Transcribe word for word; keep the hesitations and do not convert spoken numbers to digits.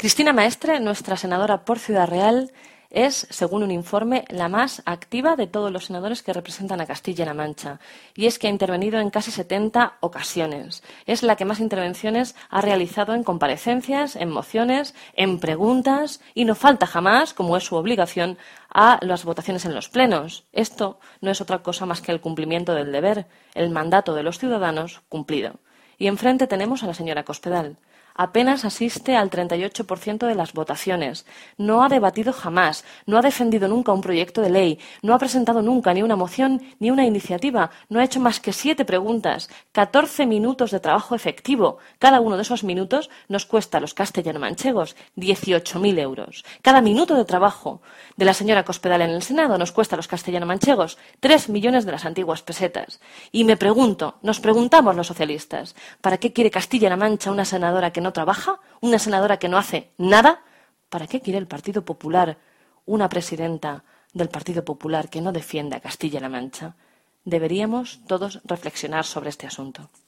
Cristina Maestre, nuestra senadora por Ciudad Real, es, según un informe, la más activa de todos los senadores que representan a Castilla-La Mancha. Y es que ha intervenido en casi setenta ocasiones. Es la que más intervenciones ha realizado en comparecencias, en mociones, en preguntas, y no falta jamás, como es su obligación, a las votaciones en los plenos. Esto no es otra cosa más que el cumplimiento del deber, el mandato de los ciudadanos cumplido. Y enfrente tenemos a la señora Cospedal. Apenas asiste al treinta y ocho por ciento de las votaciones. No ha debatido jamás, no ha defendido nunca un proyecto de ley, no ha presentado nunca ni una moción ni una iniciativa, no ha hecho más que siete preguntas, catorce minutos de trabajo efectivo. Cada uno de esos minutos nos cuesta a los castellano-manchegos dieciocho mil euros. Cada minuto de trabajo de la señora Cospedal en el Senado nos cuesta a los castellano-manchegos tres millones de las antiguas pesetas. Y me pregunto, nos preguntamos los socialistas, ¿para qué quiere Castilla-La Mancha una senadora que no trabaja, una senadora que no hace nada? ¿Para qué quiere el Partido Popular una presidenta del Partido Popular que no defiende a Castilla-La Mancha? Deberíamos todos reflexionar sobre este asunto.